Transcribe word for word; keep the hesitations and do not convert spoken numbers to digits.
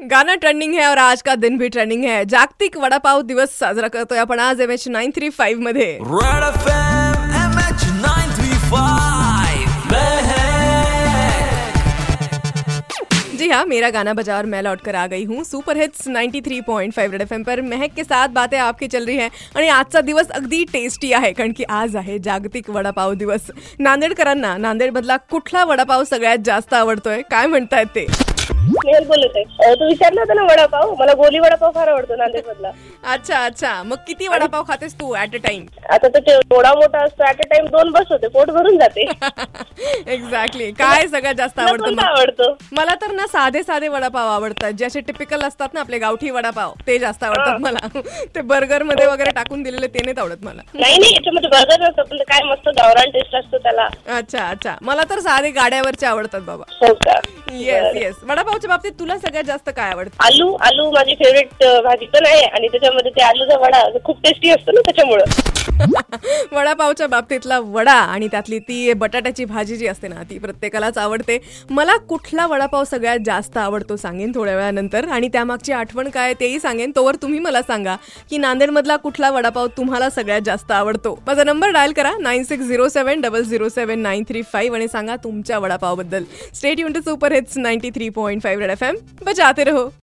गाना ट्रेंडिंग है और आज का दिन भी ट्रेंडिंग है. जागतिक वडापाव दिवस साजरा करतोय आपण आज M H nine three five मध्ये. Red FM M H nine three five Mahak. जी हाँ, मेरा गाना बजा और मैं लौट कर आ गई हूँ super hits ninety three point five red FM पर. महक के साथ बातें आपकी चल रही हैं आणि आजचा दिवस अगदी टेस्टी आहे कारण की आज आहे जागतिक वडापाव दिवस. नांदेडकरांना नांदेडमधला कुठला वडापाव सगळ्यात जास्त आवडतोय काय म्हणतायत ते? स्नेहल बोलत आहे. तू विचारलं होतं ना वडापाव, मला गोली वडापाव फार आवडतो नांदेड मधला. अच्छा अच्छा, मग किती वडापाव खातेस तू ऍट अ टाइम? आता तर एवढा मोठा असतो, ऍट अ टाइम दोन बस होते, पोट भरून जाते. एक्झॅक्टली. काय सगळ्यात जास्त आवडतं? आवडतो मला तर ना साधे साधे वडापाव आवडतात, जे असे टिपिकल असतात ना आपले गावठी वडापाव, ते जास्त आवडतात मला. ते बर्गर मध्ये वगैरे टाकून दिलेले ते नाही आवडत मला. नाही नाही, याच्यामध्ये बर्गर नसतं, पण काय मस्त गावरान टेस्ट असतो त्याला. अच्छा अच्छा, मला तर साधे गाड्यावरचे आवडतात बाबा. हो का? Yes yes. वडापावच्या बाबतीत तुला सगळ्यात जास्त काय आवडतं? आलू आलू माझी फेवरेट भाजी पण आहे आणि त्याच्यामध्ये ते आलूचा वडा खूप टेस्टी असतो ना त्याच्यामुळं. वडापावच्या बाबतीतला वडा आणि त्यातली ती बटाट्याची भाजी जी असते ना ती प्रत्येकालाच आवडते. मला कुठला वडापाव सगळ्यात जास्त आवडतो सांगेन थोड्या वेळानंतर, आणि त्यामागची आठवण काय तेही सांगेन. तोवर तुम्ही मला सांगा की नांदेडमधला कुठला वडापाव तुम्हाला सगळ्यात जास्त आवडतो. माझा नंबर डायल करा nine six zero seven double zero seven nine three five आणि सांगा तुमच्या वडापावबद्दल. Stay tuned to super hits ninety three point five red F M. बजाते रहो.